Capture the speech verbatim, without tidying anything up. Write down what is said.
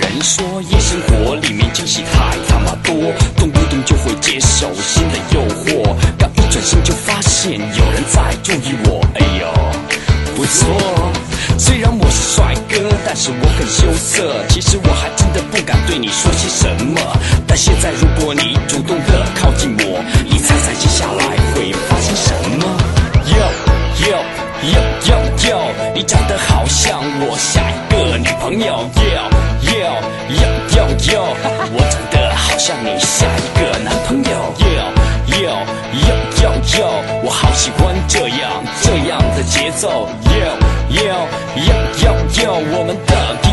人说夜生活里面惊喜太他妈多，动不动就会接受新的诱惑，刚一转身就发现有人在注意我，哎呦，不错。虽然我是帅哥，但是我很羞涩，其实我还真的不敢对你说些什么。但现在如果你主动的靠近我，你猜猜接下来会发生什么？ Yo yo yo yo yo， 你长得好像我下一个女朋友。Yo yo yo yo yo， 我长得好像你下一个男朋友。Yo yo yo yo yo， 我好喜欢这样这样的节奏。Yo yo yo yo yo， 我们的。